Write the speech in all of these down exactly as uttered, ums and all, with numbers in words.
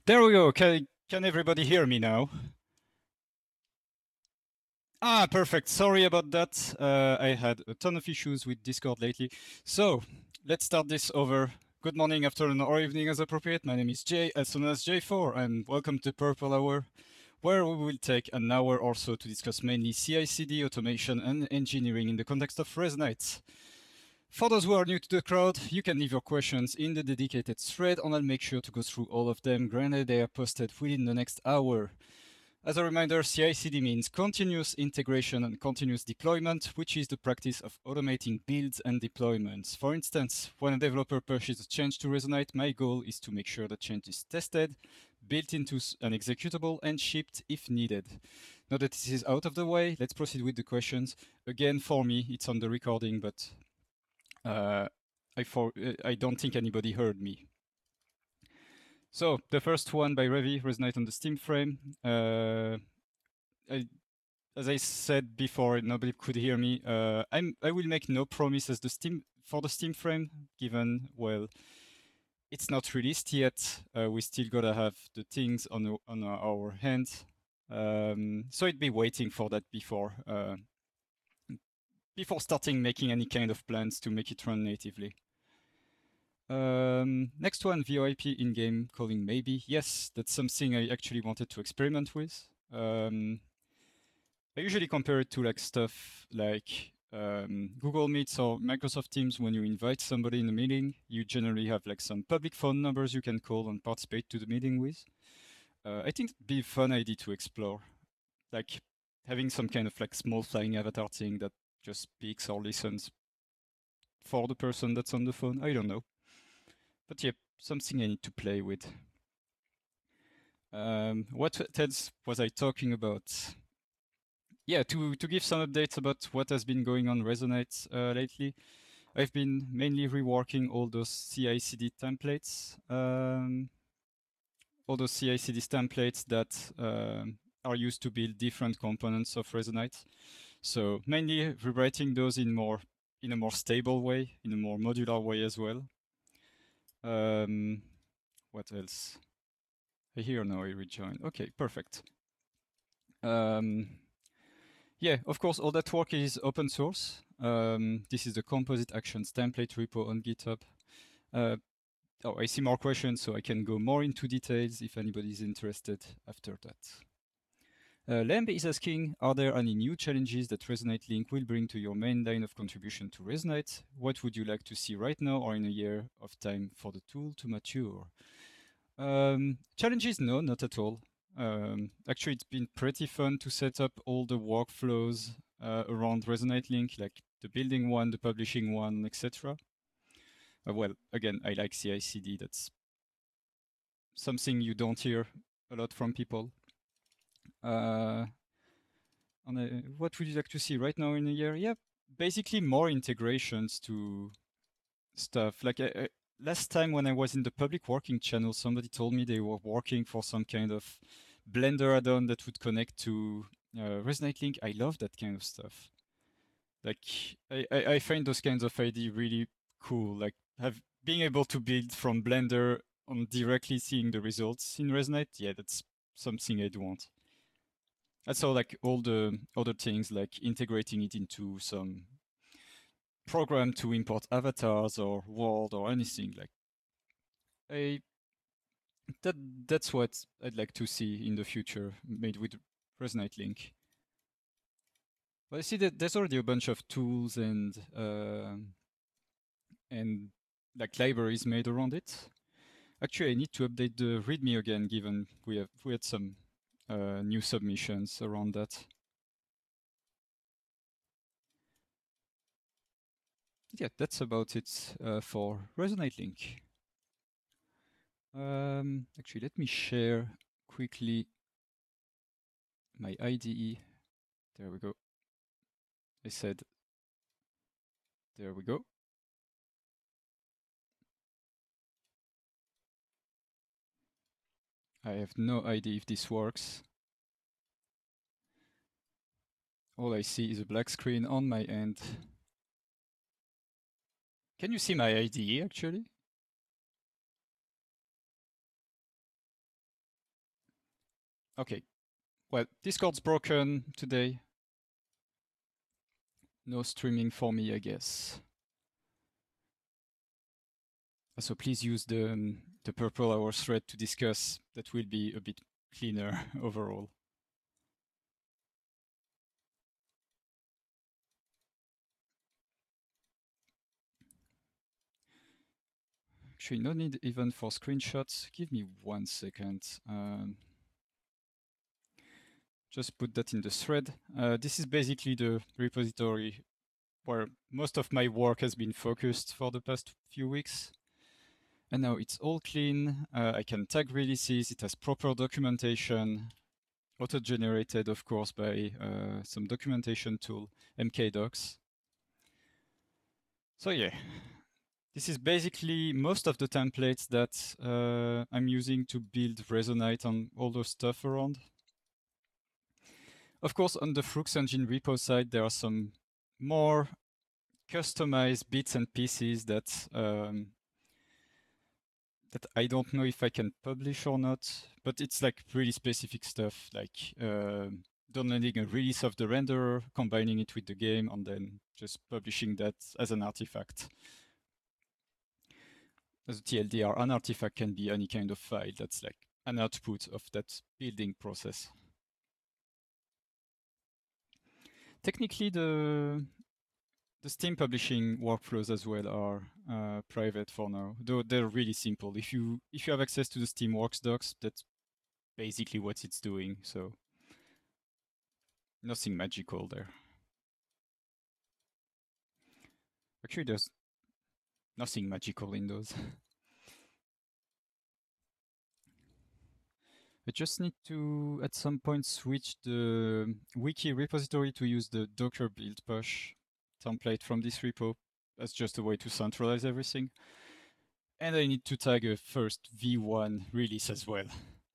There we go. Can, can everybody hear me now? Ah, perfect. Sorry about that. Uh, I had a ton of issues with Discord lately. So let's start this over. Good morning, afternoon, or evening as appropriate. My name is Jay, as soon as J four, and welcome to Purple Hour, where we will take an hour or so to discuss mainly C I C D, automation, and engineering in the context of ResNet. For those who are new to the crowd, you can leave your questions in the dedicated thread, and I'll make sure to go through all of them, granted they are posted within the next hour. As a reminder, C I C D means continuous integration and continuous deployment, which is the practice of automating builds and deployments. For instance, when a developer pushes a change to Resonate, my goal is to make sure the change is tested, built into an executable, and shipped if needed. Now that this is out of the way, let's proceed with the questions. Again, for me, it's on the recording, but uh, I, for, uh, I don't think anybody heard me. So the first one by Revi, Resonate on the Steam frame. Uh, I, as I said before, nobody could hear me. Uh, I'm, I will make no promises the Steam for the Steam frame, given, well, it's not released yet. Uh, we still gotta have the things on, on our hands. Um, so I'd be waiting for that before, uh, before starting making any kind of plans to make it run natively. Um, next one, VoIP in-game calling maybe. Yes, that's something I actually wanted to experiment with. Um, I usually compare it to like stuff like um, Google Meets or Microsoft Teams. When you invite somebody in a meeting, you generally have like some public phone numbers you can call and participate to the meeting with. Uh, I think it'd be a fun idea to explore, like having some kind of like small flying avatar thing that just speaks or listens for the person that's on the phone. I don't know. But yeah, something I need to play with. Um, what else was I talking about? Yeah, to, to give some updates about what has been going on Resonate uh, lately. I've been mainly reworking all those C I C D templates, um, all those C I C D templates that um, are used to build different components of Resonate. So mainly rewriting those in more in a more stable way, in a more modular way as well. Um, what else? I hear now I rejoin. Okay, perfect. Um, yeah, of course, all that work is open source. Um, this is the Composite Actions template repo on GitHub. Uh, oh, I see more questions, so I can go more into details if anybody's interested after that. Uh, Lamb is asking, are there any new challenges that Resonate Link will bring to your main line of contribution to Resonate? What would you like to see right now or in a year of time for the tool to mature? Um, challenges? No, not at all. Um, actually, it's been pretty fun to set up all the workflows uh, around Resonate Link, like the building one, the publishing one, et cetera. Uh, well, again, I like C I C D. That's something you don't hear a lot from people. Uh, on a, what would you like to see right now in a year? Yeah, basically more integrations to stuff. Like I, I, last time when I was in the public working channel, somebody told me they were working for some kind of Blender add-on that would connect to uh, Resonate Link. I love that kind of stuff. Like I, I, I find those kinds of ideas really cool. Like have being able to build from Blender on directly seeing the results in Resonate. Yeah, that's something I'd want. And so like all the other things like integrating it into some program to import avatars or world or anything like I that that's what I'd like to see in the future made with Resonate Link. But I see that there's already a bunch of tools and uh, and like libraries made around it. Actually, I need to update the README again, given we have we had some uh, new submissions around that. Yeah, that's about it uh, for Resonate Link. Um, actually, let me share quickly my I D E. There we go. I said, there we go. I have no idea if this works. All I see is a black screen on my end. Can you see my I D E actually? Okay, well, Discord's broken today. No streaming for me, I guess. So please use the, um, the purple hour thread to discuss. That will be a bit cleaner overall. Actually, no need even for screenshots. Give me one second. Um, just put that in the thread. Uh, this is basically the repository where most of my work has been focused for the past few weeks. And now it's all clean. Uh, I can tag releases. It has proper documentation, auto-generated, of course, by uh, some documentation tool, mkdocs. So yeah, this is basically most of the templates that uh, I'm using to build Resonite and all those stuff around. Of course, on the Frux engine repo side, there are some more customized bits and pieces that um, that I don't know if I can publish or not, but it's like really specific stuff, like uh, downloading a release of the renderer, combining it with the game, and then just publishing that as an artifact. As a T L D R, an artifact can be any kind of file that's like an output of that building process. Technically, the the Steam publishing workflows as well are uh, private for now, though they're really simple. If you if you have access to the Steamworks docs, that's basically what it's doing. So nothing magical there. Actually, there's nothing magical in those. I just need to, at some point, switch the wiki repository to use the Docker build push template from this repo. That's just a way to centralize everything. And I need to tag a first V one release as well.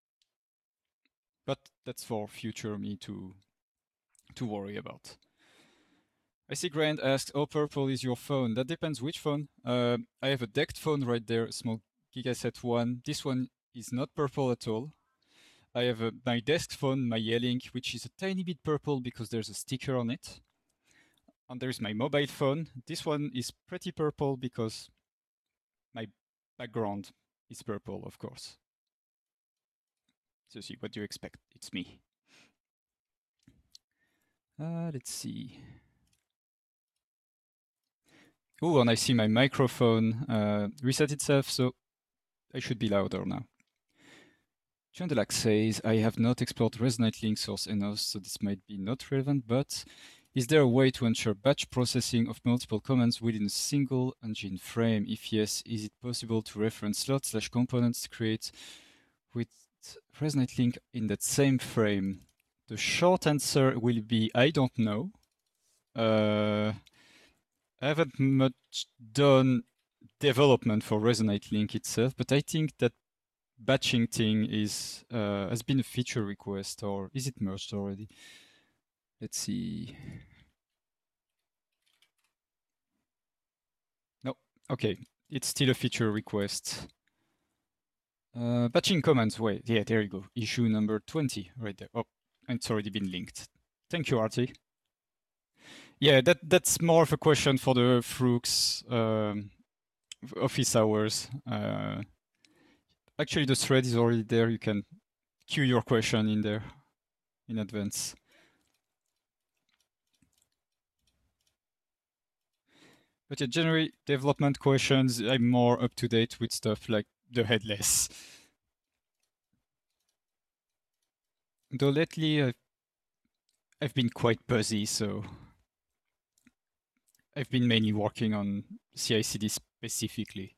But that's for future me to, to worry about. I see Grant asked, oh, purple is your phone. That depends which phone. Uh, I have a decked phone right there, a small Gigaset one. This one is not purple at all. I have a, my desk phone, my Yealink, which is a tiny bit purple because there's a sticker on it. And there's my mobile phone. This one is pretty purple because my background is purple, of course. So see, what do you expect? It's me. Uh, let's see. Oh, and I see my microphone uh, reset itself, so I should be louder now. Chandelac says, I have not explored Resonite link source enough, so this might be not relevant, but is there a way to ensure batch processing of multiple commands within a single engine frame? If yes, is it possible to reference slots slash components to create with Resonite link in that same frame? The short answer will be, I don't know. Uh, I haven't much done development for Resonite link itself, but I think that batching thing is uh, has been a feature request, or is it merged already? Let's see. No, okay, it's still a feature request. Uh, batching commands, wait, yeah, there you go. Issue number twenty, right there. Oh, and it's already been linked. Thank you, Artie. Yeah, that that's more of a question for the Frux um, office hours. Uh, actually, the thread is already there. You can queue your question in there in advance. But yeah, generally, development questions, I'm more up to date with stuff like the headless. Though lately, I've, I've been quite busy, so I've been mainly working on C I C D specifically.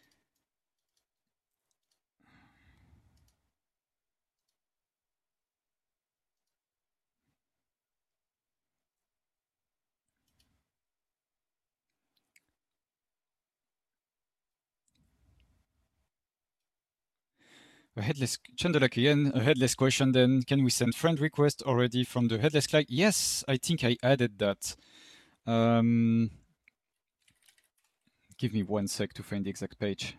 A headless, Chandalak again, a headless question then. Can we send friend request already from the headless client? Yes, I think I added that. Um, give me one sec to find the exact page.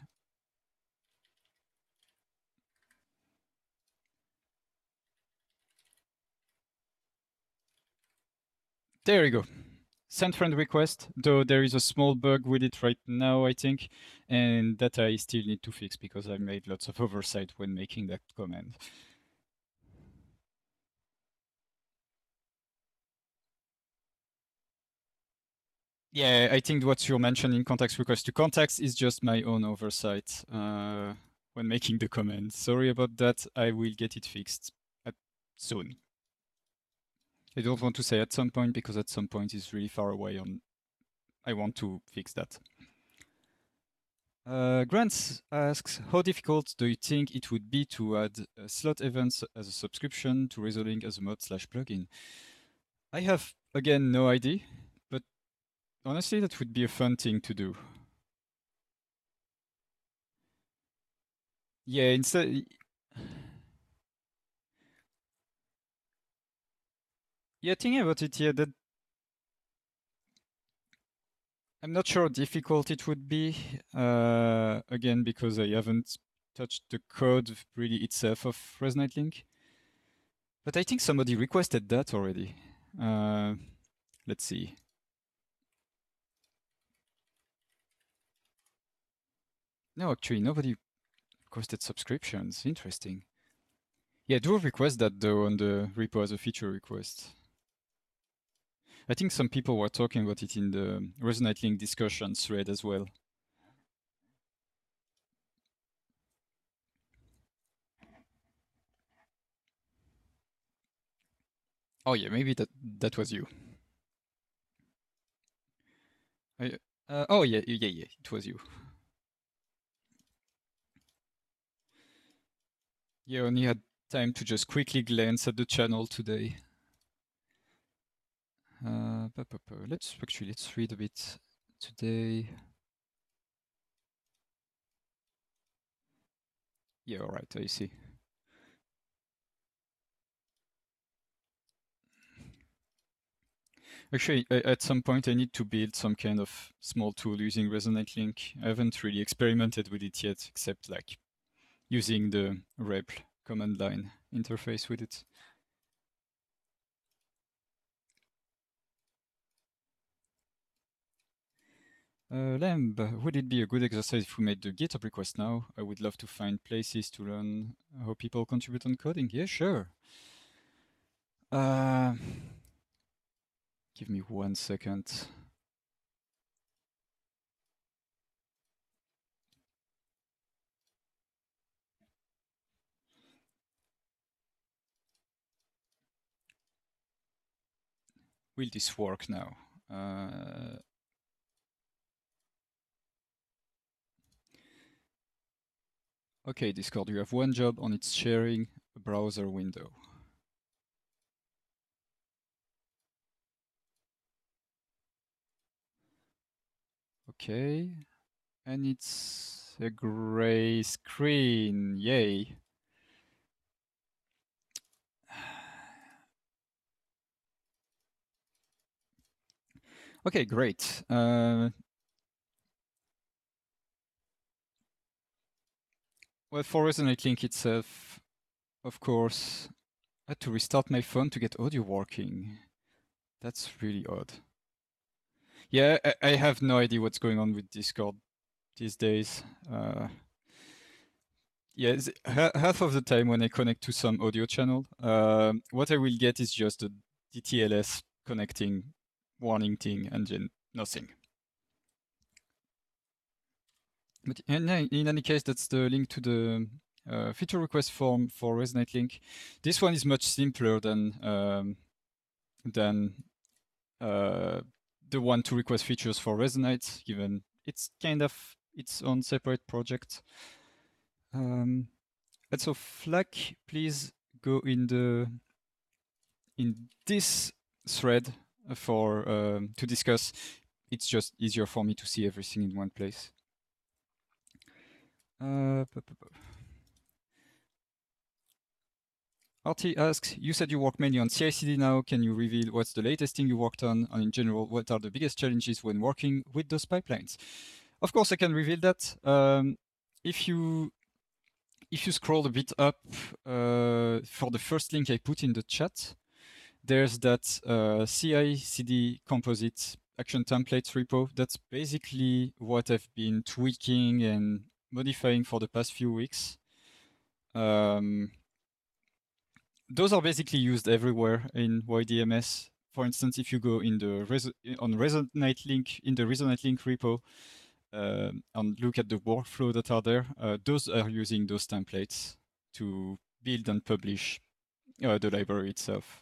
There you go. Send friend request, though there is a small bug with it right now, I think, and that I still need to fix because I made lots of oversight when making that command. Yeah, I think what you're mentioning, context request to context, is just my own oversight uh, when making the command. Sorry about that. I will get it fixed at soon. I don't want to say at some point because at some point is really far away. On, I want to fix that. Uh, Grant asks, how difficult do you think it would be to add uh, slot events as a subscription to Resolink as a mod slash plugin? I have, again, no idea, but honestly, that would be a fun thing to do. Yeah, instead... Yeah, thinking about it, yeah, that... I'm not sure how difficult it would be, uh, again, because I haven't touched the code really itself of Resonate Link. But I think somebody requested that already. Uh, let's see. No, actually, nobody requested subscriptions. Interesting. Yeah, do request that though on the repo as a feature request. I think some people were talking about it in the Resonate Link discussion thread as well. Oh yeah, maybe that that was you. I, uh, oh yeah, yeah, yeah, it was you. You only had time to just quickly glance at the channel today. Uh, let's actually let's read a bit today. Yeah, all right, I see. Actually, at some point I need to build some kind of small tool using Resonate Link. I haven't really experimented with it yet, except like using the repl command line interface with it. Uh, Lamb, would it be a good exercise if we made the GitHub request now? I would love to find places to learn how people contribute on coding. Yeah, sure. Uh, give me one second. Will this work now? Uh, okay, Discord, you have one job on its sharing a browser window. Okay, and it's a gray screen, yay. Okay, great. Uh, well, for Resonate Link itself, of course, I had to restart my phone to get audio working. That's really odd. Yeah, I, I have no idea what's going on with Discord these days. Uh, yeah, half of the time when I connect to some audio channel, uh, what I will get is just a D T L S connecting warning thing and then nothing. But in, in any case, that's the link to the uh, feature request form for Resonate Link. This one is much simpler than um, than uh, the one to request features for Resonate, given it's kind of its own separate project. Um, and so Flack, please go in the in this thread for um, to discuss. It's just easier for me to see everything in one place. Uh, Artie asks, you said you work mainly on C I C D now. Can you reveal what's the latest thing you worked on? And in general, what are the biggest challenges when working with those pipelines? Of course, I can reveal that. Um, if you if you scroll a bit up uh, for the first link I put in the chat, there's that uh, C I C D composite action templates repo. That's basically what I've been tweaking and modifying for the past few weeks. Um, those are basically used everywhere in Y D M S. For instance, if you go in the Reso on Resonate link in the Resonate link repo uh, and look at the workflow that are there, uh, those are using those templates to build and publish uh, the library itself.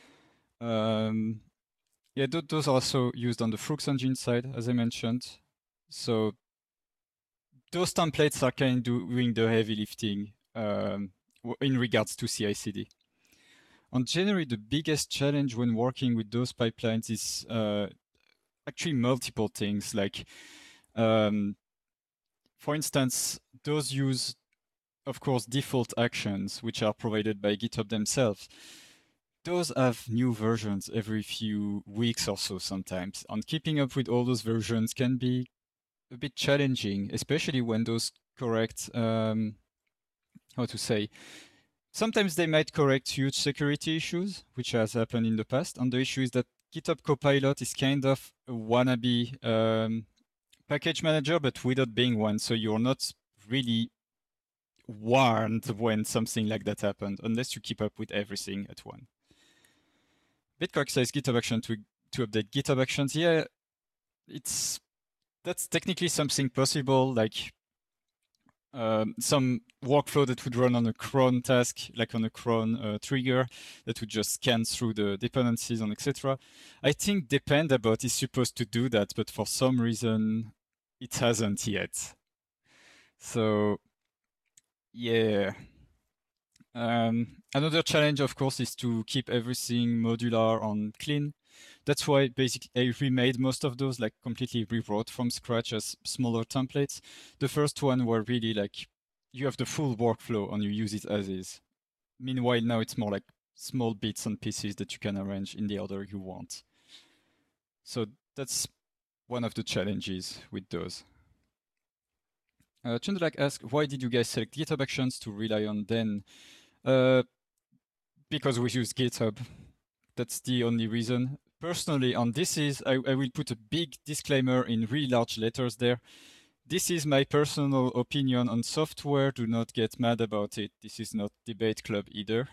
Um, yeah, th those are also used on the Flux engine side, as I mentioned. So those templates are kind of doing the heavy lifting um, in regards to C I C D. And generally, the biggest challenge when working with those pipelines is uh, actually multiple things. Like, um, for instance, those use, of course, default actions, which are provided by GitHub themselves. Those have new versions every few weeks or so sometimes. And keeping up with all those versions can be a bit challenging, especially when those correct, um, how to say, sometimes they might correct huge security issues, which has happened in the past. And the issue is that GitHub Copilot is kind of a wannabe um, package manager, but without being one. So you're not really warned when something like that happened, unless you keep up with everything at one. Bitcoin says GitHub Action to, to update GitHub Actions. Yeah, it's that's technically something possible, like um, some workflow that would run on a cron task, like on a cron uh, trigger, that would just scan through the dependencies and et cetera. I think Dependabot is supposed to do that, but for some reason, it hasn't yet. So, yeah. Um, another challenge, of course, is to keep everything modular and clean. That's why basically I remade most of those, like completely rewrote from scratch as smaller templates. The first one were really like, you have the full workflow and you use it as is. Meanwhile, now it's more like small bits and pieces that you can arrange in the order you want. So that's one of the challenges with those. Uh, Chundalak asks, why did you guys select GitHub Actions to rely on then? Uh, because we use GitHub. That's the only reason. Personally, on this is, I, I will put a big disclaimer in really large letters there. This is my personal opinion on software. Do not get mad about it. This is not debate club either.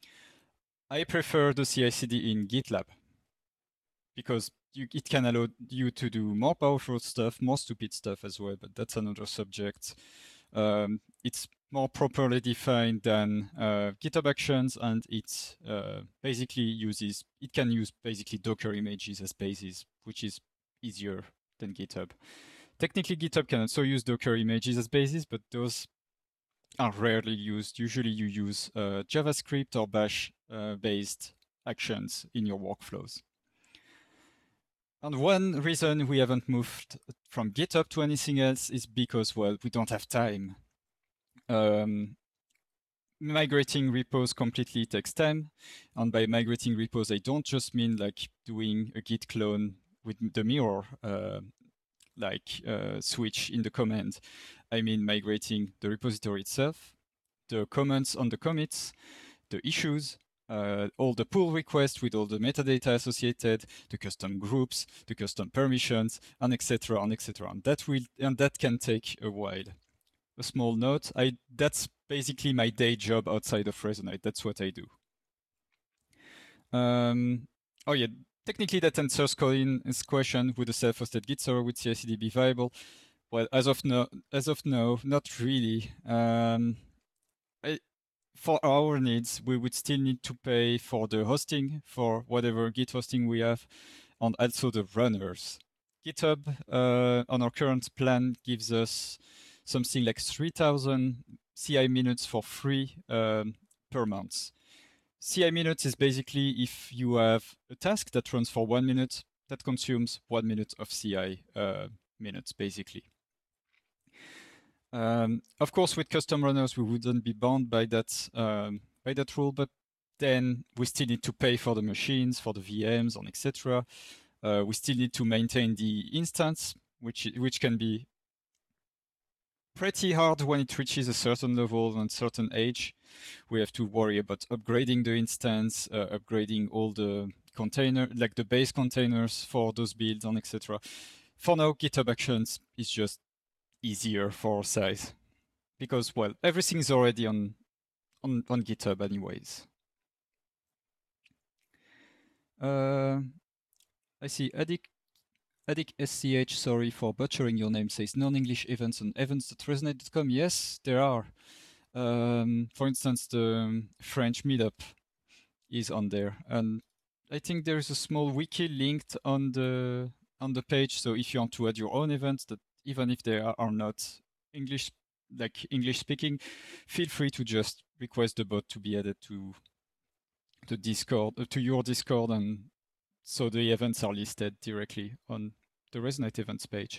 I prefer the C I C D in GitLab because you, it can allow you to do more powerful stuff, more stupid stuff as well, but that's another subject. Um, it's more properly defined than uh, GitHub Actions, and it uh, basically uses, it can use basically Docker images as bases, which is easier than GitHub. Technically, GitHub can also use Docker images as bases, but those are rarely used. Usually you use uh, JavaScript or Bash uh, based actions in your workflows. And one reason we haven't moved from GitHub to anything else is because, well, we don't have time. Um, migrating repos completely takes time. And by migrating repos, I don't just mean like doing a git clone with the mirror uh, like uh, switch in the command. I mean migrating the repository itself, the comments on the commits, the issues, uh, all the pull requests with all the metadata associated, the custom groups, the custom permissions, and et cetera, and et cetera. And that will and that can take a while. A small note: I that's basically my day job outside of Resonate. That's what I do. Um, oh yeah, technically that answers Colin's question: would a self-hosted Git server with C I C D be viable? Well, as of now, as of now, not really. Um, I, for our needs, we would still need to pay for the hosting for whatever Git hosting we have, and also the runners. GitHub uh, on our current plan gives us something like three thousand C I minutes for free um, per month. C I minutes is basically if you have a task that runs for one minute, that consumes one minute of C I uh, minutes, basically. Um, of course, with custom runners, we wouldn't be bound by that um, by that rule, but then we still need to pay for the machines, for the V Ms, and et cetera. Uh, we still need to maintain the instance, which which can be pretty hard when it reaches a certain level and certain age. We have to worry about upgrading the instance, uh, upgrading all the container, like the base containers for those builds and et cetera. For now, GitHub Actions is just easier for size because, well, everything is already on on, on GitHub anyways. Uh, I see Addic Addic S C H, sorry for butchering your name, says non-English events on events dot resonate dot com. Yes, there are. Um, for instance, the French meetup is on there, and I think there is a small wiki linked on the on the page. So if you want to add your own events, that even if they are, are not English, like English speaking, feel free to just request the bot to be added to the Discord, uh, to your Discord, and so the events are listed directly on the Resonate events page.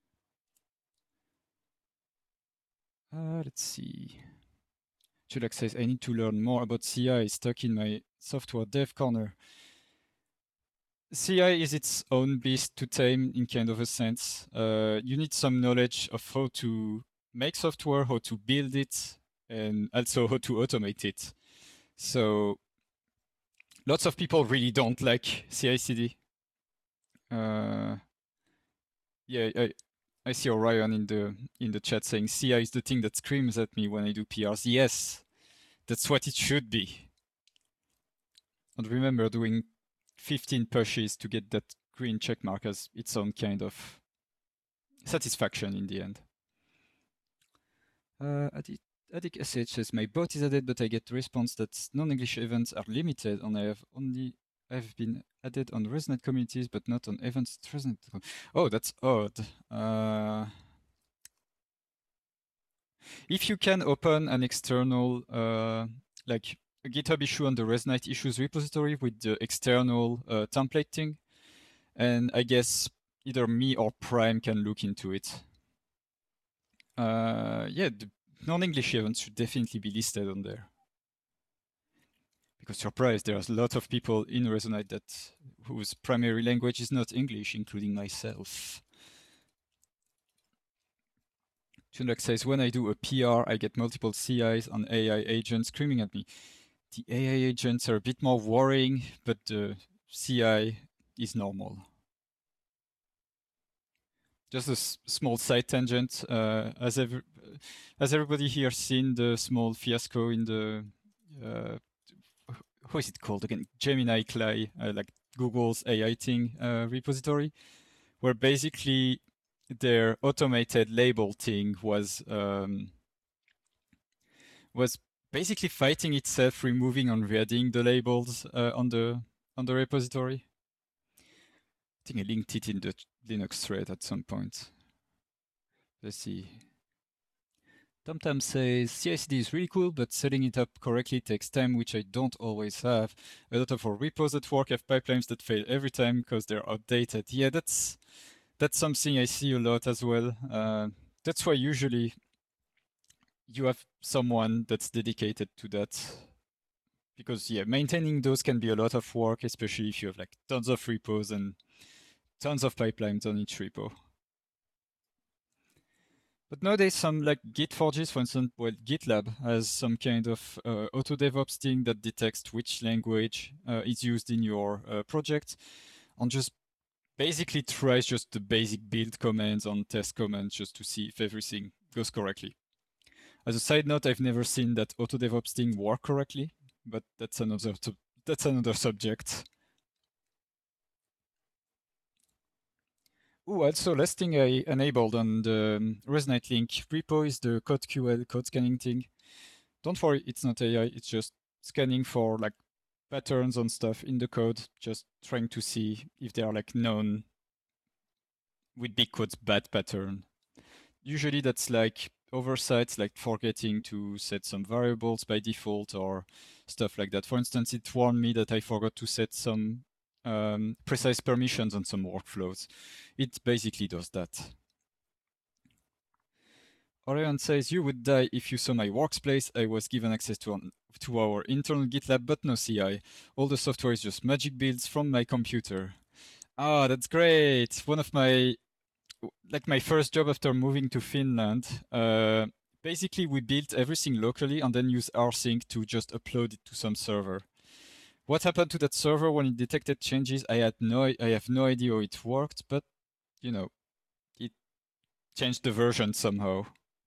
Uh, let's see. Chulak says, I need to learn more about C I, stuck in my software dev corner. C I is its own beast to tame in kind of a sense. Uh, you need some knowledge of how to make software, how to build it, and also how to automate it. So lots of people really don't like C I C D. Uh, yeah, I, I see Orion in the in the chat saying C I is the thing that screams at me when I do P Rs. Yes, that's what it should be. And remember, doing fifteen pushes to get that green check mark as its own kind of satisfaction in the end. Uh, Addic S H says, my bot is added, but I get response that non-English events are limited, and I have only I've been added on Resonate communities, but not on events. Oh, that's odd. Uh, if you can open an external, uh, like a GitHub issue on the Resonate issues repository with the external uh, template thing, and I guess either me or Prime can look into it. Uh, yeah, the non-English events should definitely be listed on there. Because surprise, there's a lot of people in Resonate that whose primary language is not English, including myself. Chunlak says, when I do a P R, I get multiple C Is and A I agents screaming at me. The A I agents are a bit more worrying, but the C I is normal. Just a s small side tangent. Uh, has, ever, has everybody here seen the small fiasco in the uh, how is it called again? Gemini Clay, uh, like Google's A I thing uh, repository, where basically their automated label thing was um, was basically fighting itself, removing and re-adding the labels uh, on the on the repository. I think I linked it in the Linux thread at some point. Let's see. TomTom says, C I C D is really cool, but setting it up correctly takes time, which I don't always have. A lot of our repos at work have pipelines that fail every time because they're outdated. Yeah, that's that's something I see a lot as well. Uh, that's why usually you have someone that's dedicated to that. Because yeah, maintaining those can be a lot of work, especially if you have like tons of repos and tons of pipelines on each repo. But nowadays, some like Git forges, for instance, well, GitLab has some kind of uh, auto DevOps thing that detects which language uh, is used in your uh, project, and just basically tries just the basic build commands and test commands just to see if everything goes correctly. As a side note, I've never seen that auto DevOps thing work correctly, but that's another that's another subject. Oh, also last thing I enabled on the um, Resonate link repo is the CodeQL code scanning thing. Don't worry, it's not A I, it's just scanning for like patterns and stuff in the code, just trying to see if they are like known with big quotes bad pattern. Usually that's like oversights, like forgetting to set some variables by default or stuff like that. For instance, it warned me that I forgot to set some um, precise permissions on some workflows. It basically does that. Orion says, you would die if you saw my workspace. I was given access to, an, to our internal GitLab, but no C I. All the software is just magic builds from my computer. Ah, that's great. One of my like my first job after moving to Finland, uh, basically we built everything locally and then use rsync to just upload it to some server. What happened to that server when it detected changes? I had no, I have no idea how it worked, but you know, it changed the version somehow.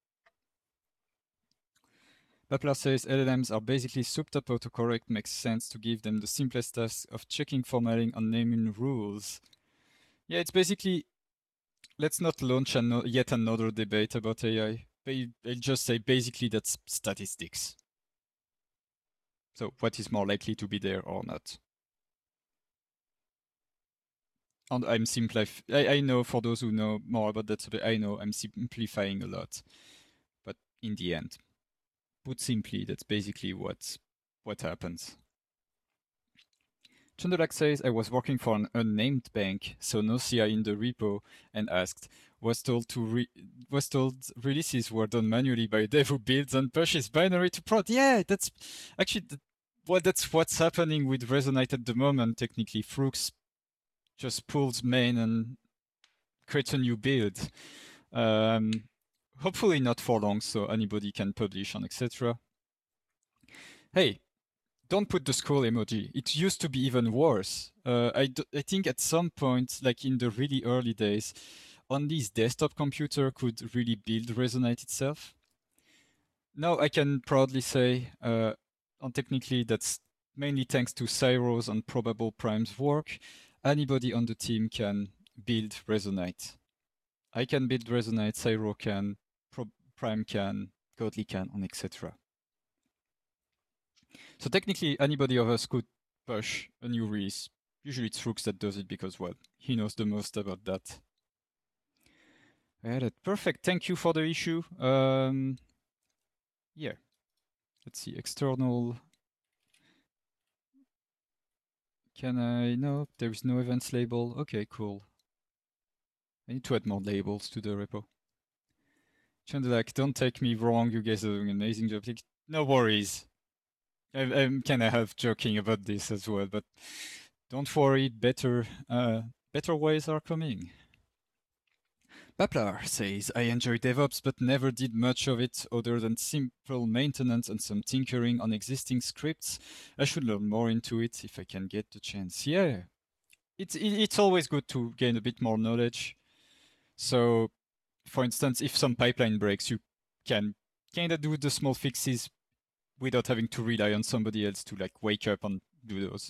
Paplar says L L Ms are basically souped up autocorrect. Makes sense to give them the simplest task of checking formatting and naming rules. Yeah, it's basically, let's not launch an yet another debate about A I. I'll just say basically that's statistics. So what is more likely to be there or not? And I'm simplifying. I, I know for those who know more about that, I know I'm simplifying a lot. But in the end, put simply, that's basically what what happens. Chandelak says, I was working for an unnamed bank, so no C I in the repo, and asked, was told to re was told releases were done manually by dev who builds and pushes binary to prod. Yeah, that's actually the, well, that's what's happening with Resonate at the moment. Technically, Froox just pulls main and creates a new build. Um, hopefully not for long, so anybody can publish and et cetera. Hey, don't put the scroll emoji. It used to be even worse. Uh, I, d I think at some point, like in the really early days, only this desktop computer could really build Resonate itself. Now I can proudly say, uh, and technically that's mainly thanks to Cyro's and Probable Prime's work, anybody on the team can build Resonate. I can build Resonate, Cyro can, Pro Prime can, Godly can, and et cetera. So technically, anybody of us could push a new release. Usually it's Froox that does it because, well, he knows the most about that. I had it. Perfect. Thank you for the issue. Um, yeah. Let's see. External. Can I? No, there is no events label. Okay, cool. I need to add more labels to the repo. Chandelak, don't take me wrong. You guys are doing an amazing job. Like, no worries. I'm, I'm kind of half joking about this as well, but don't worry. Better, uh, better ways are coming. Paplar says, I enjoy DevOps but never did much of it other than simple maintenance and some tinkering on existing scripts. I should learn more into it if I can get the chance. Yeah, it's, it's always good to gain a bit more knowledge. So, for instance, if some pipeline breaks, you can kind of do the small fixes without having to rely on somebody else to like wake up and do those.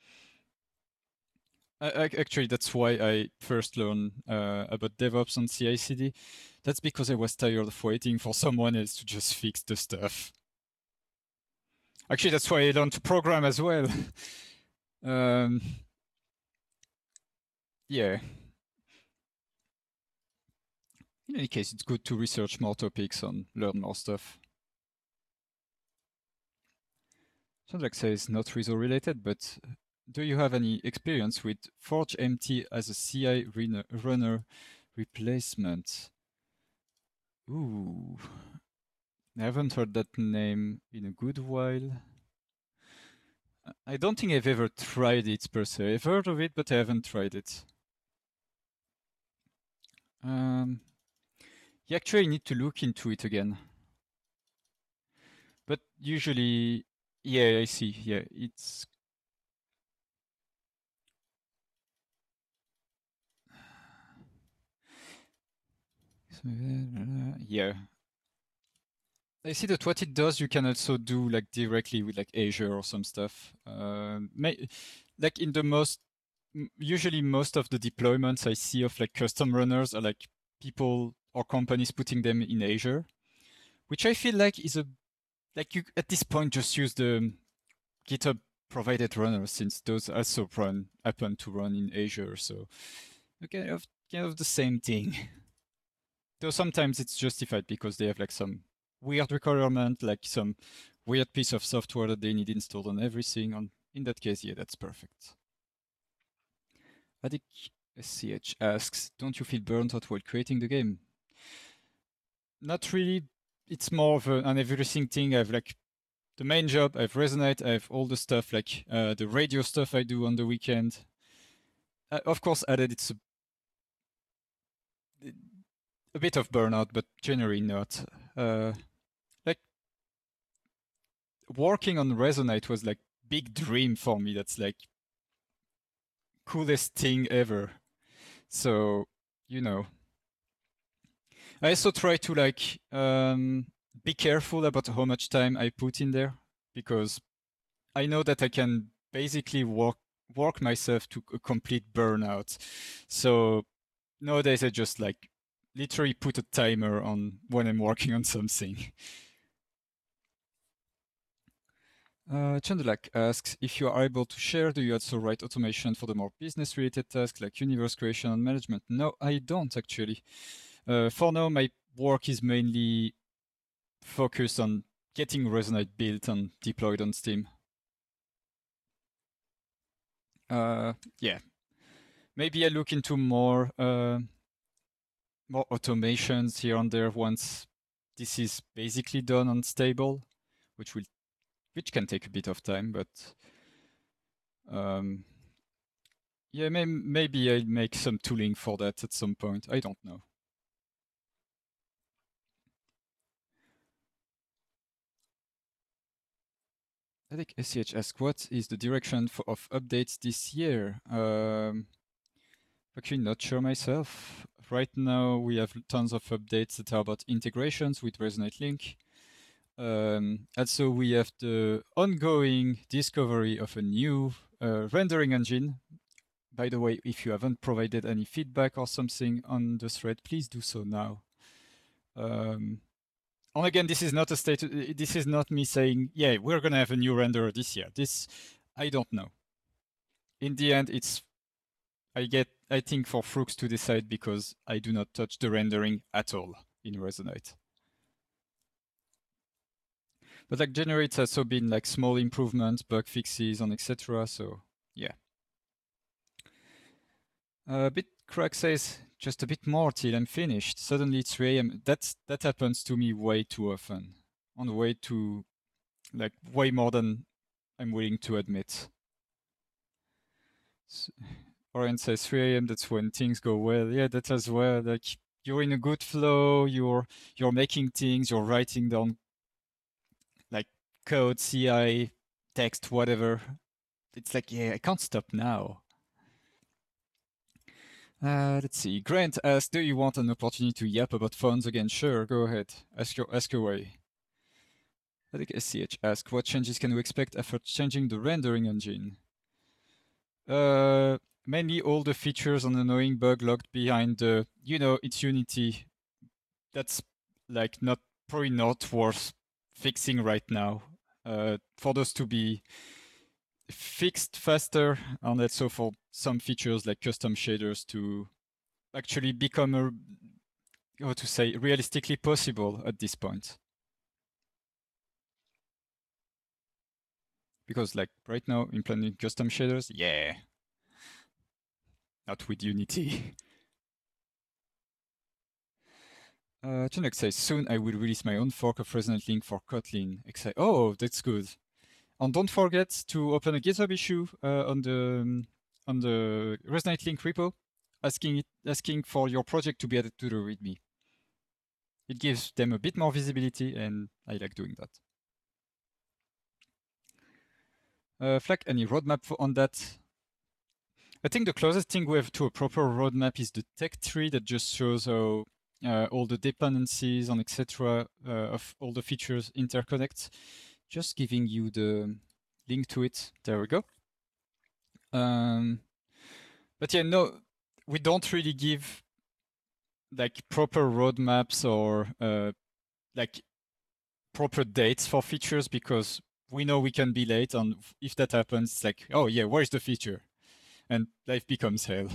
I, actually, that's why I first learned uh, about DevOps and C I C D. That's because I was tired of waiting for someone else to just fix the stuff. Actually, that's why I learned to program as well. um, yeah. In any case, it's good to research more topics and learn more stuff. Chandrack says, not Rizzo related, but do you have any experience with ForgeMT as a C I runner replacement? Ooh, I haven't heard that name in a good while. I don't think I've ever tried it per se. I've heard of it, but I haven't tried it. Um, you actually need to look into it again. But usually, yeah, I see. Yeah, it's yeah. I see that what it does, you can also do like directly with like Azure or some stuff. Uh, may, like in the most, usually most of the deployments I see of like custom runners are like people or companies putting them in Azure, which I feel like is a, like you at this point just use the GitHub provided runners since those also run happen to run in Azure. So kind of kind of the same thing. Though sometimes it's justified because they have like some weird requirement, like some weird piece of software that they need installed on everything. And in that case, yeah, that's perfect. Adik S C H asks, don't you feel burnt out while creating the game? Not really. It's more of a, an everything thing. I have like the main job, I have Resonate, I have all the stuff like uh, the radio stuff I do on the weekend. Uh, of course, added it's a, a bit of burnout, but generally not. Uh, like working on Resonate was like big dream for me. That's like coolest thing ever. So, you know, I also try to like um, be careful about how much time I put in there because I know that I can basically work work myself to a complete burnout. So nowadays I just like literally put a timer on when I'm working on something. Uh, Chandalak asks, if you are able to share, do you also write automation for the more business-related tasks like universe creation and management? No, I don't actually. Uh, for now, my work is mainly focused on getting Resonate built and deployed on Steam. Uh, yeah, maybe I look into more uh, more automations here and there once this is basically done and stable, which will which can take a bit of time, but um, yeah, may maybe I'll make some tooling for that at some point. I don't know. I think S C H asked, what is the direction for, of updates this year? Um, actually, not sure myself. Right now, we have tons of updates that are about integrations with Resonate Link. Um, also, we have the ongoing discovery of a new uh, rendering engine. By the way, if you haven't provided any feedback or something on the thread, please do so now. Um, and again, this is not a state. This is not me saying, "Yeah, we're gonna have a new renderer this year." This, I don't know. In the end, it's I get. I think for Frooks to decide because I do not touch the rendering at all in Resonate. But like generates also been like small improvements, bug fixes, and et cetera. So yeah. Uh, Bitcrack says just a bit more till I'm finished. Suddenly it's three A M. That's that happens to me way too often. On the way to like way more than I'm willing to admit. S Orion says three A M. That's when things go well. Yeah, that as well. Like you're in a good flow. You're you're making things. You're writing down like code, C I, text, whatever. It's like yeah, I can't stop now. Uh, let's see. Grant asks, do you want an opportunity to yap about phones again? Sure, go ahead. Ask your ask away. I think S C H asks, what changes can we expect after changing the rendering engine? Uh, mainly all the features and annoying bug locked behind the, you know, it's Unity. That's like not probably not worth fixing right now. Uh, for those to be fixed faster, and also for some features like custom shaders to actually become a how to say realistically possible at this point. Because like right now implementing custom shaders, yeah, not with Unity. uh, Chunek says, soon I will release my own fork of Resonate Link for Kotlin. Exci oh, that's good. And don't forget to open a GitHub issue uh, on the um, on the Resonate Link repo, asking it, asking for your project to be added to the README. It gives them a bit more visibility, and I like doing that. Uh, Flack, any roadmap for, on that? I think the closest thing we have to a proper roadmap is the tech tree that just shows how uh, all the dependencies and et cetera uh, of all the features interconnect. Just giving you the link to it. There we go. Um, but yeah, no, we don't really give like proper roadmaps or uh, like proper dates for features because we know we can be late, and if that happens, it's like, oh yeah, where's the feature? And life becomes hell.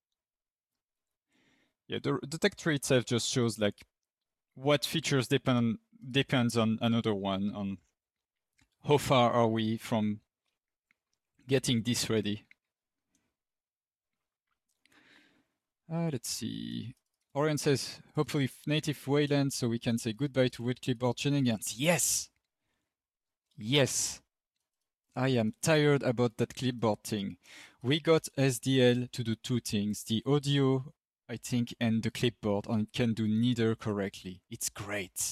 Yeah, the, the tech tree itself just shows like what features depend depends on another one, on how far are we from getting this ready. Uh, let's see. Orion says, hopefully native Wayland so we can say goodbye to weird clipboard shenanigans. Yes! Yes! I am tired about that clipboard thing. We got S D L to do two things, the audio I think, and the clipboard, and it can do neither correctly. It's great.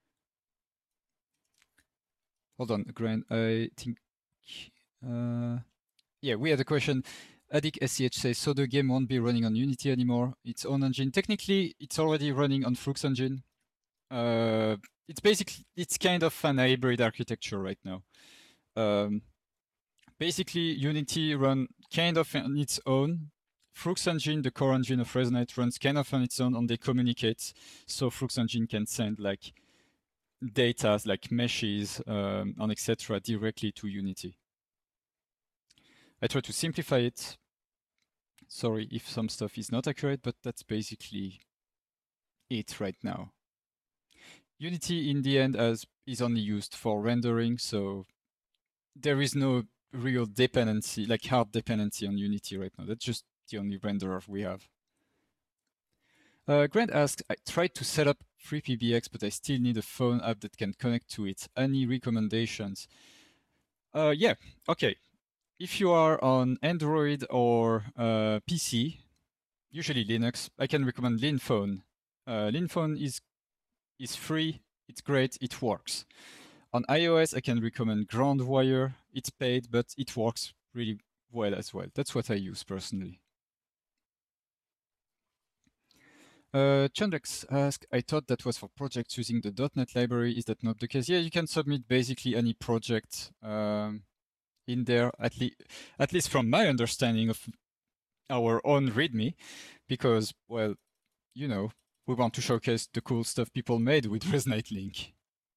Hold on, Grant, I think, uh, yeah, we had a question. Addict S C H says, so the game won't be running on Unity anymore, its own engine. Technically, it's already running on Flux engine. Uh, it's basically, it's kind of an hybrid architecture right now. Um, basically, Unity run kind of on its own. Flux engine, the core engine of Resonate, runs kind of on its own, and they communicate. So Flux engine can send like data, like meshes, um, and et cetera, directly to Unity. I try to simplify it. Sorry if some stuff is not accurate, but that's basically it right now. Unity in the end has, is only used for rendering, so there is no real dependency, like hard dependency on Unity right now. That's just the only renderer we have. Uh, Grant asked, I tried to set up FreePBX, but I still need a phone app that can connect to it. Any recommendations? Uh, yeah, okay. If you are on Android or uh, P C, usually Linux, I can recommend LeanPhone. Uh, LeanPhone is is free, it's great, it works. On iOS, I can recommend Groundwire. It's paid, but it works really well as well. That's what I use personally. Uh, Chandrex asked, I thought that was for projects using the dot net library. Is that not the case? Yeah, you can submit basically any project um, in there, at, le at least from my understanding of our own README, because, well, you know, we want to showcase the cool stuff people made with Resonate Link.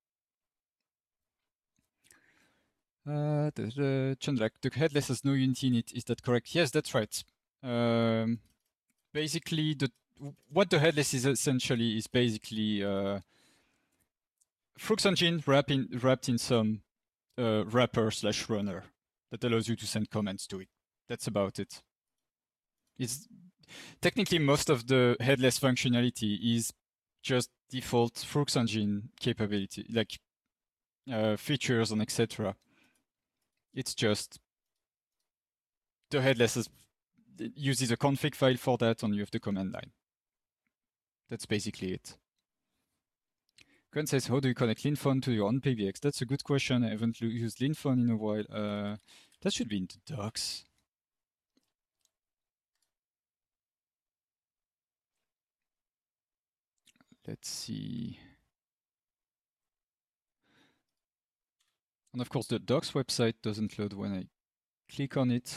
Uh, the, the Chandrak, the headless has no Unity in it. Is that correct? Yes, that's right. Um, basically, the what the headless is essentially is basically uh, Flux engine wrapped in, wrapped in some uh, wrapper slash runner that allows you to send comments to it. That's about it. It's technically most of the headless functionality is just default Flux engine capability, like uh, features and et cetera. It's just the headless is, uses a config file for that, and you have the command line. That's basically it. Grant says, how do you connect LeanPhone to your own P B X? That's a good question. I haven't used LeanPhone in a while. Uh, that should be in the docs. Let's see. And of course, the docs website doesn't load when I click on it.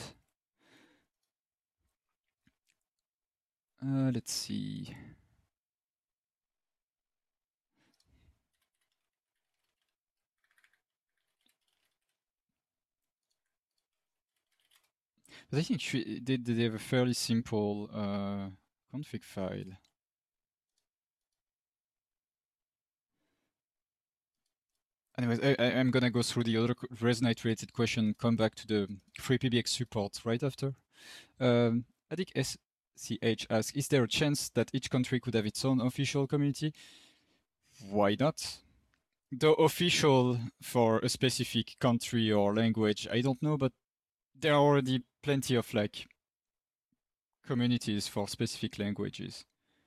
Uh, let's see. But I think they, they have a fairly simple uh, config file. Anyways, I, I, I'm gonna go through the other Resonate-related question, come back to the FreePBX support right after. Um, Addict S C H asks, is there a chance that each country could have its own official community? Why not? The official for a specific country or language, I don't know, but there are already plenty of like communities for specific languages.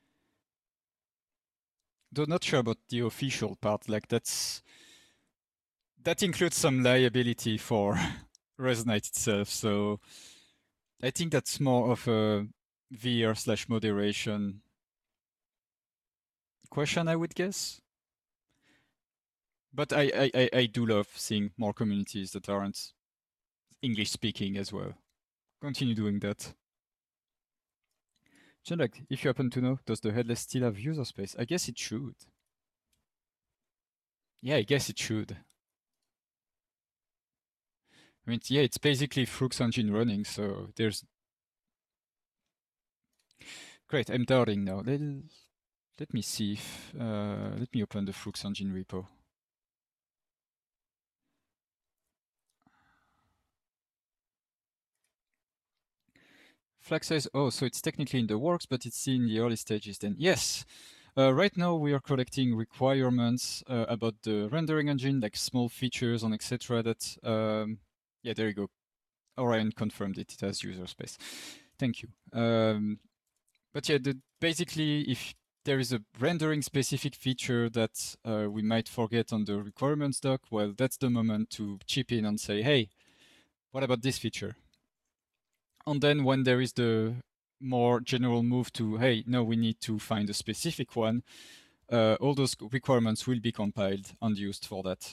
Though not sure about the official part, like that's that includes some liability for Resonate itself, so I think that's more of a V R slash moderation question, I would guess. But I, I, I, I do love seeing more communities that aren't English speaking as well. Continue doing that. Chandrak, if you happen to know, does the headless still have user space? I guess it should. Yeah, I guess it should. I mean, yeah, it's basically Flux engine running, so there's... Great, I'm doubting now. Let, let me see if... Uh, let me open the Flux engine repo. Flag says, oh, so it's technically in the works, but it's still in the early stages then. Yes, uh, right now we are collecting requirements uh, about the rendering engine, like small features and et cetera. That, um, yeah, there you go. Orion confirmed it, it has user space. Thank you. Um, but yeah, the, basically, if there is a rendering specific feature that uh, we might forget on the requirements doc, well, that's the moment to chip in and say, hey, what about this feature? And then when there is the more general move to, hey, no, we need to find a specific one, uh, all those requirements will be compiled and used for that.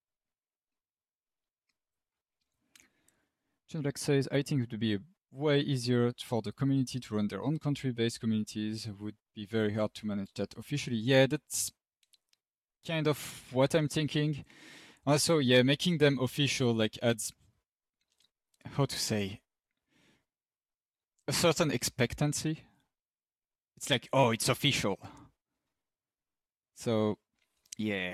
John Black says, I think it would be way easier for the community to run their own country-based communities. It would be very hard to manage that officially. Yeah, that's kind of what I'm thinking. Also, yeah, making them official like adds, how to say, a certain expectancy. It's like, oh, it's official. So, yeah.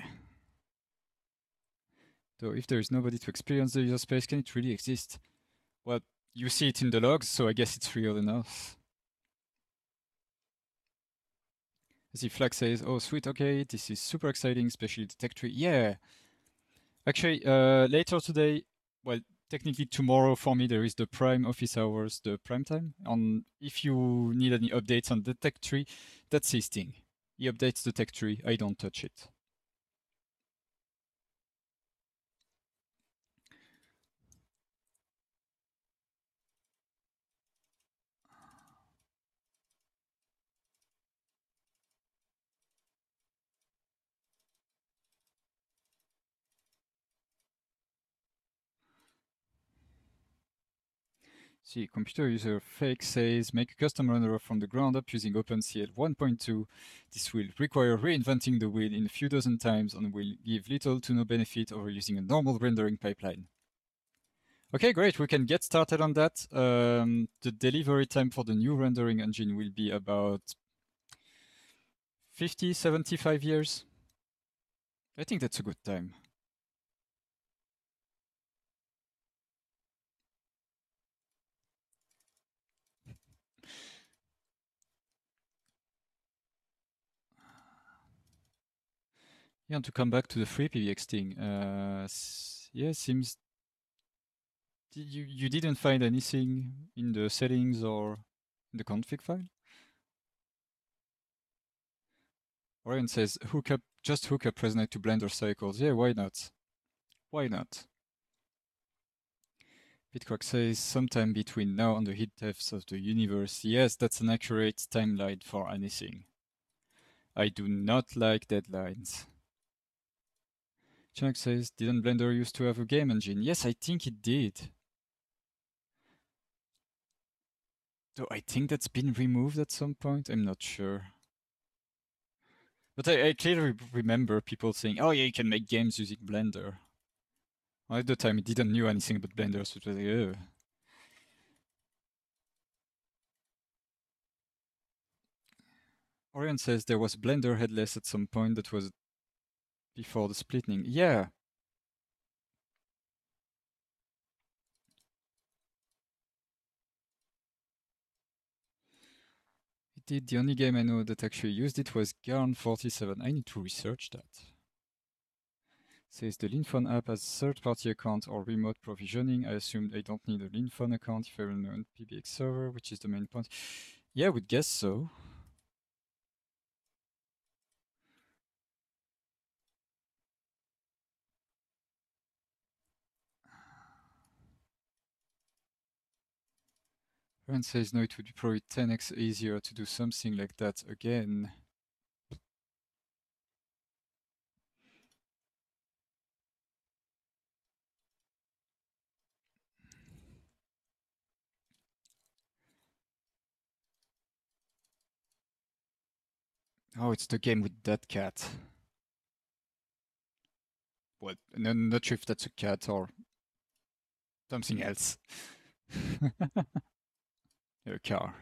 So if there is nobody to experience the user space, can it really exist? Well, you see it in the logs, so I guess it's real enough. As if Flag says, oh, sweet, okay, this is super exciting, especially the tech tree. Yeah. Actually, uh, later today, well, technically tomorrow for me, there is the prime office hours, the prime time. And if you need any updates on the tech tree, that's his thing. He updates the tech tree, I don't touch it. See, computer user fake says, make a custom renderer from the ground up using OpenCL one point two. This will require reinventing the wheel in a few dozen times and will give little to no benefit over using a normal rendering pipeline. Okay, great. We can get started on that. Um, the delivery time for the new rendering engine will be about fifty, seventy-five years. I think that's a good time. Yeah, and to come back to the free P V X thing, uh, yeah, seems you you didn't find anything in the settings or in the config file? Orion says hook up, just hook up Resonate to Blender cycles. Yeah, why not? Why not? Bitcock says sometime between now and the hit depths of the universe. Yes, that's an accurate timeline for anything. I do not like deadlines. Chunk says, didn't Blender used to have a game engine? Yes, I think it did. Though I think that's been removed at some point. I'm not sure. But I, I clearly remember people saying, oh yeah, you can make games using Blender. At the time, I didn't know anything about Blender, so it was like, ugh. Orion says there was Blender headless at some point that was before the splitting. Yeah. It did. The only game I know that actually used it was Garn forty-seven. I need to research that. Says the Linfon app has third-party account or remote provisioning. I assume I don't need a Linfon account if I run on P B X server, which is the main point. Yeah, I would guess so. Ryan says no, it would be probably ten x easier to do something like that again. Oh, it's the game with that cat. What? No, not sure if that's a cat or something else. A car.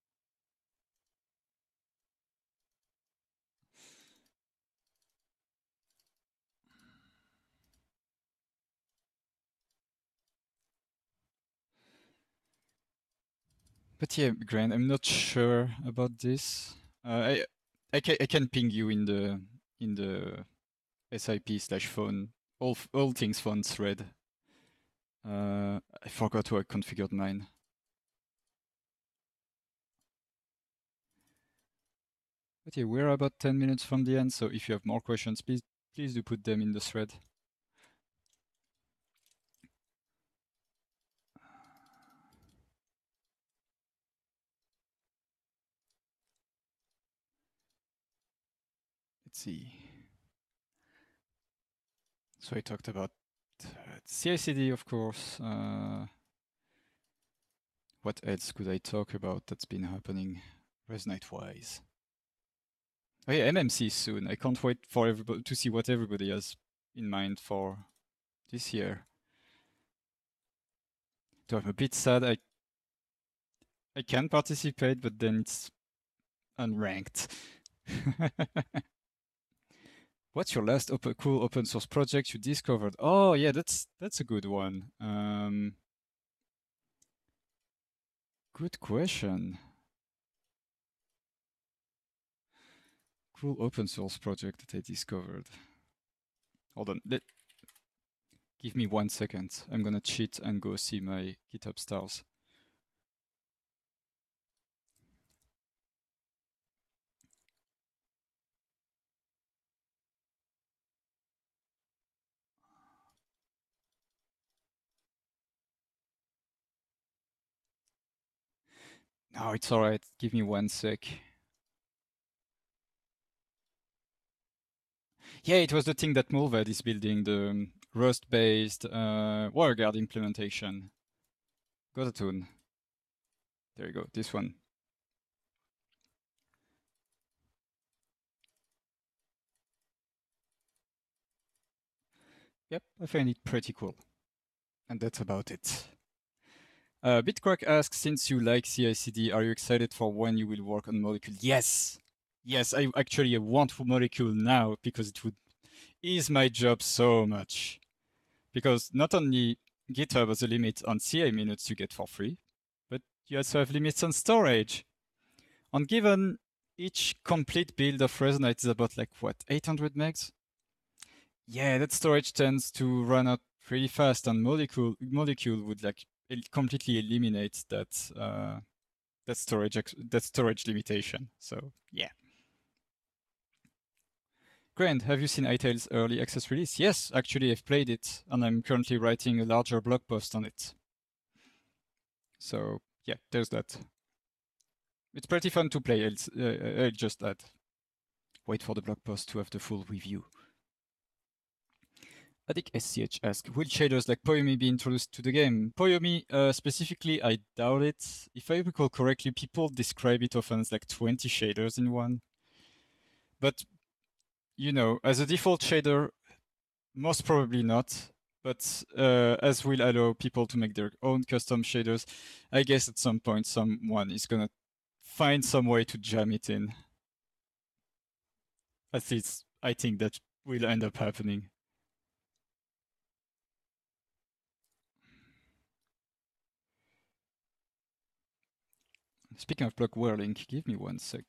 But yeah, Grant, I'm not sure about this. Uh, I I can I can ping you in the in the S I P slash phone all all things phone thread. Uh, I forgot how I configured mine. But yeah, we're about ten minutes from the end, so if you have more questions, please please do put them in the thread. Let's see. So I talked about uh, C I C D, of course. Uh, what else could I talk about that's been happening Resonate-wise? Oh yeah, M M C soon. I can't wait for everybody to see what everybody has in mind for this year. So I'm a bit sad. I I can participate, but then it's unranked. What's your last open, cool open source project you discovered? Oh yeah, that's that's a good one. Um, good question. Cool open source project that I discovered. Hold on, let give me one second. I'm gonna cheat and go see my GitHub stars. No, it's alright. Give me one sec. Yeah, it was the thing that Mulvad is building, the um, Rust-based uh, WireGuard implementation. Got a tune. There you go, this one. Yep, I find it pretty cool. And that's about it. Uh, Bitcrack asks, since you like C I C D, are you excited for when you will work on Molecule? Yes! Yes, I actually want for Molecule now because it would ease my job so much. Because not only GitHub has a limit on C I minutes you get for free, but you also have limits on storage. On Given, each complete build of Resonate is about like, what, eight hundred megs? Yeah, that storage tends to run out pretty fast, and Molecule Molecule would like completely eliminate that uh, that storage that storage limitation. So yeah. Grant, have you seen iTales early access release? Yes, actually I've played it, and I'm currently writing a larger blog post on it. So yeah, there's that. It's pretty fun to play. I'll, uh, I'll just add. Wait for the blog post to have the full review. Adik S C H asks, will shaders like Poyomi be introduced to the game? Poyomi, uh, specifically, I doubt it. If I recall correctly, people describe it often as like twenty shaders in one. But, you know, as a default shader, most probably not. But uh, as will allow people to make their own custom shaders, I guess at some point someone is gonna find some way to jam it in. At least I think that will end up happening. Speaking of block whirling, give me one sec.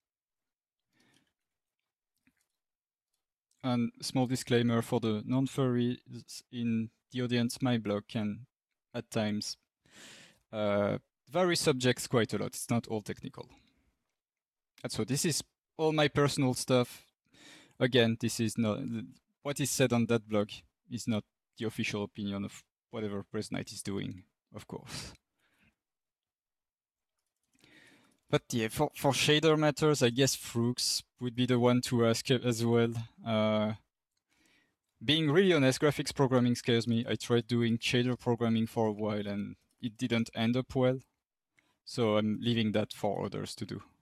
And small disclaimer for the non-furries in the audience, my blog can at times uh, vary subjects quite a lot. It's not all technical. And so this is all my personal stuff. Again, this is not what is said on that blog is not the official opinion of whatever Resonate is doing, of course. But yeah, for, for shader matters, I guess Frooks would be the one to ask as well. Uh, being really honest, graphics programming scares me. I tried doing shader programming for a while and it didn't end up well. So I'm leaving that for others to do.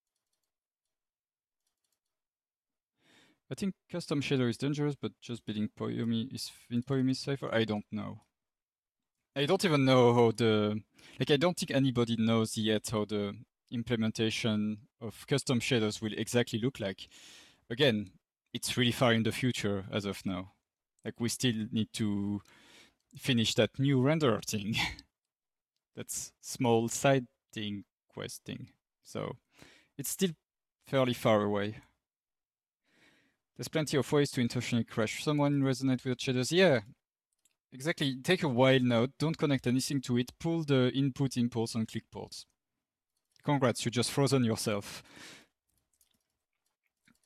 I think custom shader is dangerous, but just building Poyomi is in Poyomi is safer. I don't know. I don't even know how the, like I don't think anybody knows yet how the implementation of custom shaders will exactly look like. Again, it's really far in the future as of now. Like we still need to finish that new renderer thing. That's small side thing, quest thing. So it's still fairly far away. There's plenty of ways to intentionally crash someone in Resonate with shaders. Yeah, exactly. Take a wild node, don't connect anything to it, pull the input impulse and click ports. Congrats, you just frozen yourself.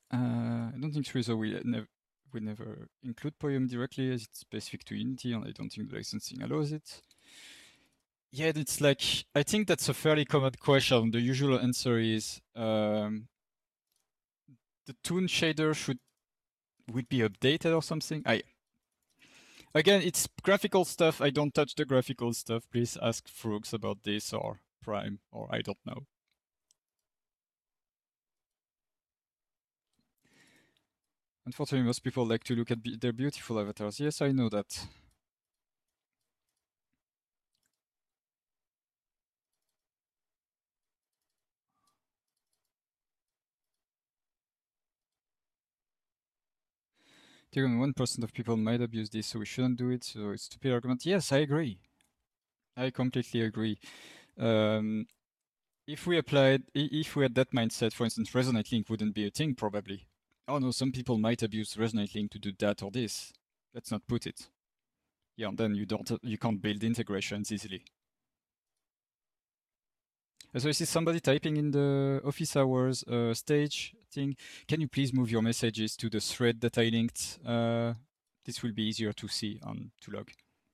Uh, I don't think Trezor will never will never include Poem directly as it's specific to Unity, and I don't think the licensing allows it. Yeah, it's like I think that's a fairly common question. The usual answer is um, the toon shader should would be updated or something. I again, it's graphical stuff. I don't touch the graphical stuff. Please ask Frugs about this or Prime or I don't know. Unfortunately, most people like to look at be their beautiful avatars. Yes, I know that. Even one percent of people might abuse this, so we shouldn't do it. So it's a stupid argument. Yes, I agree. I completely agree. Um, if we applied, if we had that mindset, for instance, Resonate Link wouldn't be a thing probably. Oh no, some people might abuse Resonate Link to do that or this. Let's not put it. Yeah, and then you don't, you can't build integrations easily. So I see somebody typing in the office hours uh, stage thing. Can you please move your messages to the thread that I linked? Uh, this will be easier to see on to log.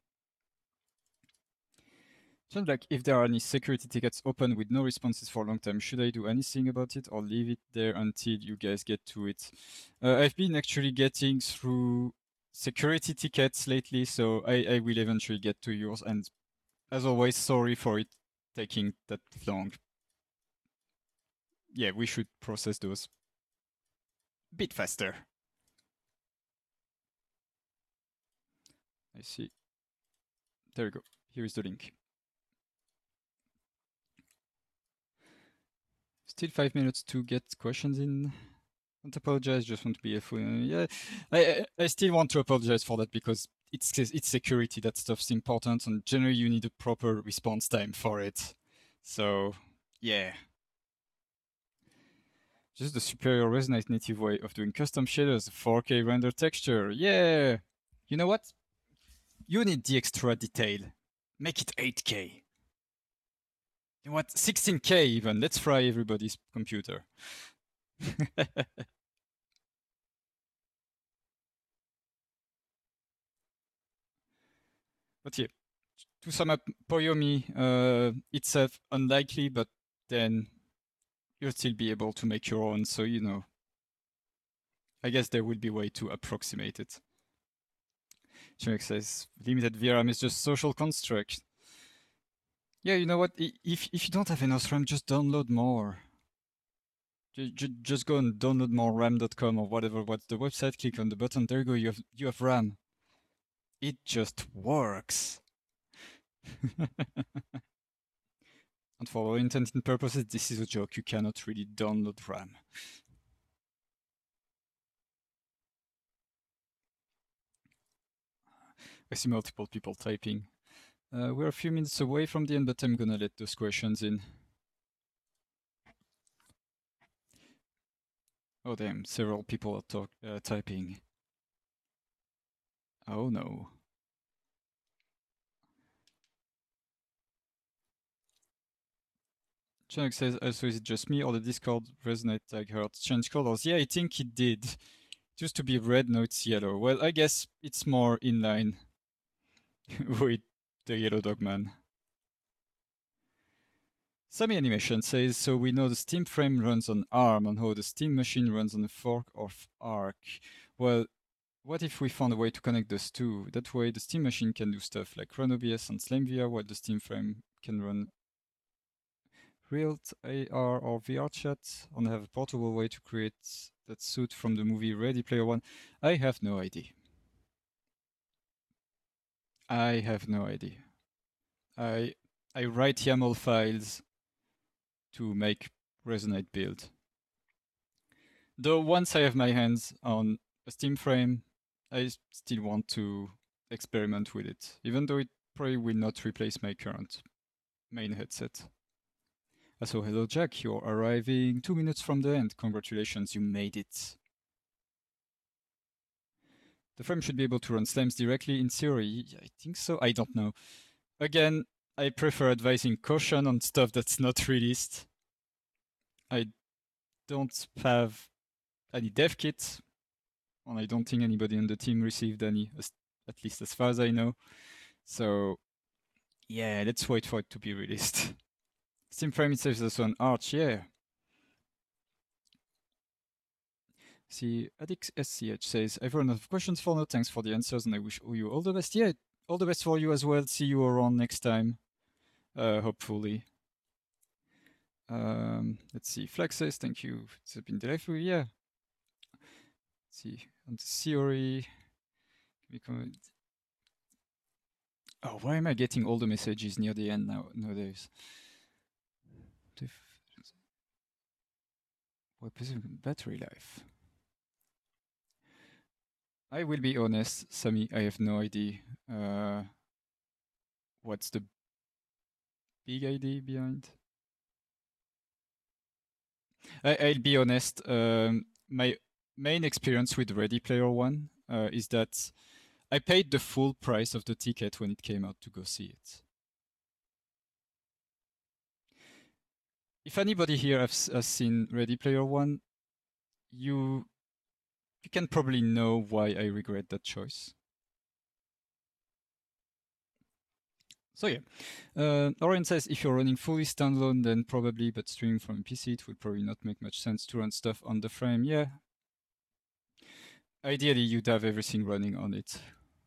Sounds like if there are any security tickets open with no responses for a long time, should I do anything about it or leave it there until you guys get to it? Uh, I've been actually getting through security tickets lately, so I, I will eventually get to yours. And as always, sorry for it taking that long. Yeah, we should process those a bit faster. I see. There we go. Here is the link. Still five minutes to get questions in. Don't apologize, just want to be a fool. Yeah, I, I still want to apologize for that because it's it's security. That stuff's important, and generally you need a proper response time for it. So yeah, just the superior Resonate native way of doing custom shaders, four K render texture. Yeah, you know what? You need the extra detail. Make it eight K. You know what? sixteen K even. Let's fry everybody's computer. But yeah, to sum up, Poyomi uh, itself unlikely, but then you'll still be able to make your own. So you know, I guess there will be a way to approximate it. Chimix says limited V RAM is just social construct. Yeah, you know what? If if you don't have enough RAM, just download more. Just go and download more ram dot com or whatever. What's the website? Click on the button. There you go. You have you have RAM. It just works. And for all intents and purposes, this is a joke. You cannot really download RAM. I see multiple people typing. Uh, we're a few minutes away from the end, but I'm gonna let those questions in. Oh damn, several people are talk uh, typing. Oh no. Chunk says, also is it just me or the Discord Resonate tag hurt change colors? Yeah, I think it did. It used to be red, now it's yellow. Well, I guess it's more in line with the Yellow Dog Man. Sammy Animation says, so we know the Steam frame runs on ARM and how the Steam machine runs on a fork of Arc. Well, what if we found a way to connect those two? That way the Steam machine can do stuff like run O B S and SlameVR while the Steam frame can run real A R or V R chat and have a portable way to create that suit from the movie Ready Player One. I have no idea. I have no idea. I I write YAML files to make Resonate build. Though once I have my hands on a Steam frame, I still want to experiment with it, even though it probably will not replace my current main headset. So hello Jack, you're arriving two minutes from the end. Congratulations, you made it. The frame should be able to run Slimes directly in theory. I think so, I don't know. Again, I prefer advising caution on stuff that's not released. I don't have any dev kit, and I don't think anybody on the team received any, at least as far as I know. So yeah, let's wait for it to be released. Steam Frame itself is also an Arch, yeah. See, Adix S C H says, I've run out of questions for now. Thanks for the answers, and I wish you all the best. Yeah, all the best for you as well. See you around next time, uh, hopefully. Um, let's see. Flag says, thank you. It's been delightful. Yeah. Let's see. On the theory. Oh, why am I getting all the messages near the end now nowadays? Battery life. I will be honest, Sami, I have no idea uh, what's the big idea behind. I, I'll be honest, um, my main experience with Ready Player One uh, is that I paid the full price of the ticket when it came out to go see it. If anybody here has, has seen Ready Player One, you you can probably know why I regret that choice. So yeah, uh, Orion says if you're running fully standalone, then probably, but streaming from a P C, it will probably not make much sense to run stuff on the frame. Yeah. Ideally, you'd have everything running on it.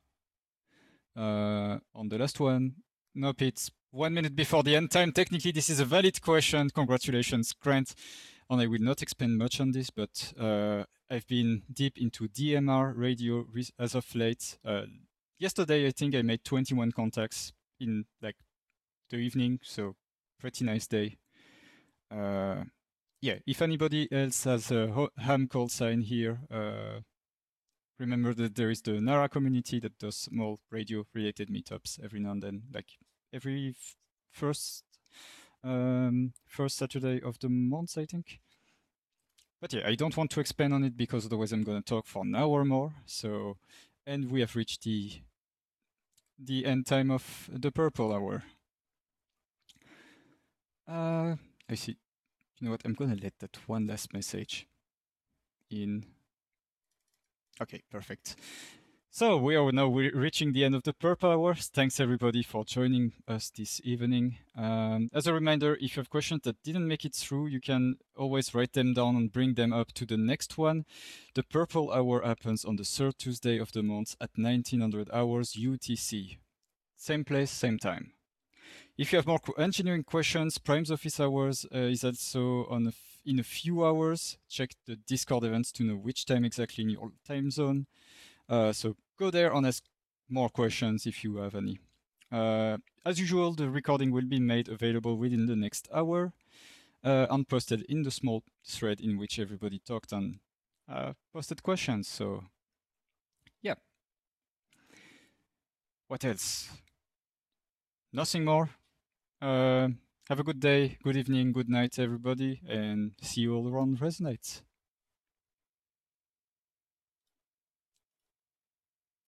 Uh, on the last one, nope, it's one minute before the end time. Technically, this is a valid question. Congratulations, Grant. And I will not expand much on this, but uh, I've been deep into D M R radio as of late. Uh, yesterday, I think I made twenty-one contacts in like the evening, so pretty nice day. Uh, yeah, if anybody else has a ham call sign here, uh, remember that there is the Nara community that does small radio-related meetups every now and then, like every first um, first Saturday of the month, I think. But yeah, I don't want to expand on it because otherwise I'm going to talk for an hour more. So, and we have reached the the end time of the purple hour. Uh, I see. You know what? I'm going to let that one last message in. Okay, perfect. So we are now reaching the end of the purple hours. Thanks everybody for joining us this evening. Um, as a reminder, if you have questions that didn't make it through, you can always write them down and bring them up to the next one. The purple hour happens on the third Tuesday of the month at nineteen hundred hours U T C. Same place, same time. If you have more engineering questions, Prime's office hours uh, is also on a f in a few hours. Check the Discord events to know which time exactly in your time zone. Uh, so go there and ask more questions if you have any. Uh, as usual, the recording will be made available within the next hour uh, and posted in the small thread in which everybody talked and uh, posted questions. So yeah. What else? Nothing more. Uh, have a good day, good evening, good night, everybody, and see you all around Resonate.